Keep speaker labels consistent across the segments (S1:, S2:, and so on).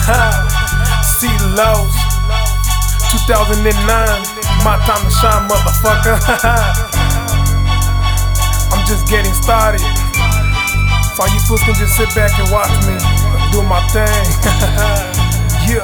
S1: C-Lows, 2009, my time to shine, motherfucker. I'm just getting started, so you fools can just sit back and watch me do my thing. Yeah.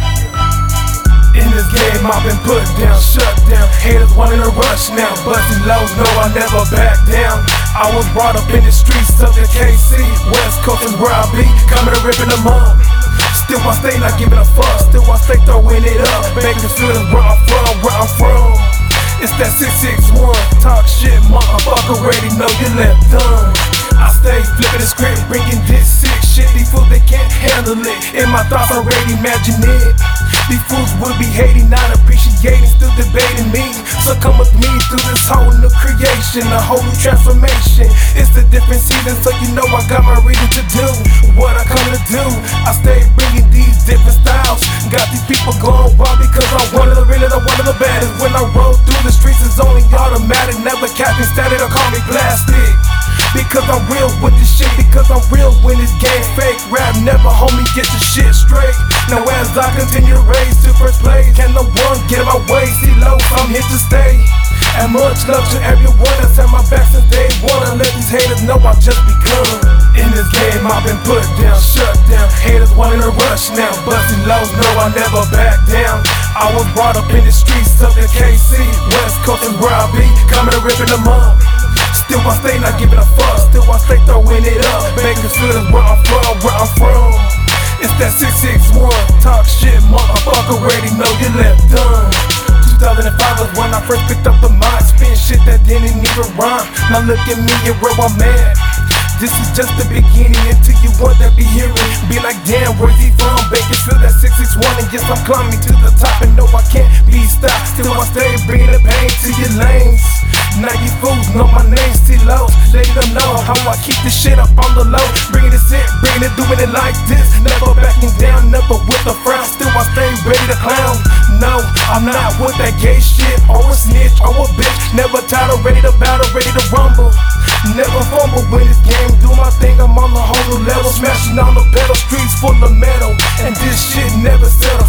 S1: In this game I've been put down, shut down. Haters wanting to rush now, busting lows, no I never back down. I was brought up in the streets of the KC, West Coast and where I be, coming and ripping them up. Still I stay not giving a fuck, still I stay throwing it up, making sure that's where I'm from. It's that 661, talk shit, motherfucker, already know you left done. I stay flipping the script, bringing this sick shit. These fools, they can't handle it. In my thoughts, already imagine it. These fools would be hating, not appreciating, still debating me. So come with me through this whole new creation, a whole new transformation. It's a different season, so you know I got my reason to do what I come to do. I stay bringing these different styles, got these people going wild because I'm one of the realest, I'm one of the baddest. When I roll through the streets, it's only automatic, never capping static or call me plastic. Because I'm real with this shit, because I'm real when this game fake. Rap never, homie, get your shit straight. Now as I continue to raise to first place, can no one get in my way? C-Lows, I'm here to stay. And much love to everyone that's had my back since day one. I let these haters know I just begun. In this game I've been put down, shut down. Haters wanting to rush now, busting lows, no I never back down. I was brought up in the streets of the KC, West Coast and where I be, coming and ripping them up. Still I stay not giving a fuck, still I stay throwing it up, making sure that's where I'm from. It's that 661, talk shit, motherfucker, already know you left done. 2005 was when I first picked up the mic, spin shit that didn't even rhyme. Now look at me and where I'm at. This is just the beginning until you want that be hearing. Be like, damn, where's he from? Baking feel that 661, and yes, I'm climbing to the top, and no, I can't be stopped. Still I stay bringing the pain to your lanes. Now you fools know my name, C-Lows. They don't know how I keep this shit up on the low. Bringing it sick, bringing it, doing it like this. Never backing down, never with a frown. Still I stay ready to clown. No, I'm not with that gay shit, or a snitch, or a bitch. Never tired, ready to battle, ready to rumble. Never fumble when this game do my thing. I'm on the whole new level, smashing on the pedal, streets full of metal, and this shit never settle.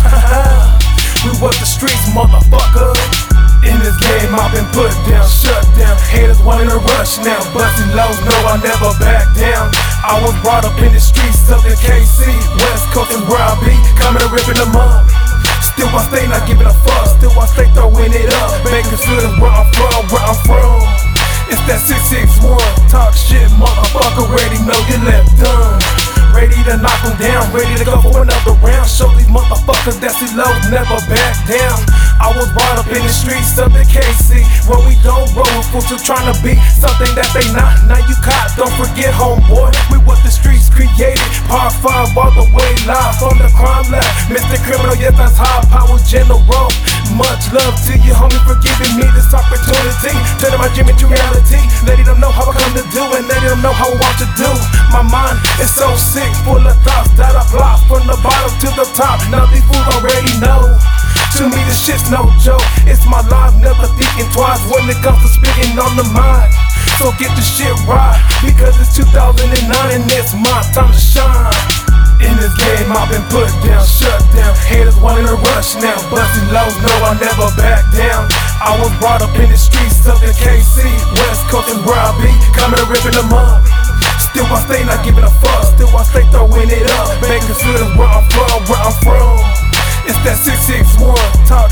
S1: We work the streets, motherfucker. In this game I've been put down, shut down. Haters wanting to rush now, busting lows, no I never back down. I was brought up in the streets of the KC, West Coast and where I be, coming and ripping them up. Still I stay not giving a fuck, still I stay throwing it up, making sure that's where I'm from. It's that 661, talk shit, motherfucker, already know you left done. Ready to knock them down, ready to go for another round. Show these motherfuckers that C-Lows never back down. I was brought up in the streets of the KC, where we don't roll with fools who trying to be something that they not. Now you caught, don't forget homeboy, we what the streets created. Part 5 all the way live from the crime lab. Mr. Criminal, yes that's high power general. Much love to you, homie, for giving me this opportunity. Turning my dream into reality, letting them know how I come to do, and letting them know how I want to do. My mind is so sick, full of thoughts that I plot from the bottom to the top. Now these fools already know. To me this shit's no joke, it's my life, never thinking twice when it comes to speaking on the mind. So get the shit right, because it's 2009 and it's my time to shine. In this game I've been put down, shut down. Haters wanting to rush now, busting lows, no I never back down. I was brought up in the streets of the KC, West Coast and where I be, coming and ripping them up. Still I stay not giving a fuck, still I stay throwing it up, making sure that's where I'm from. It's that 661, talk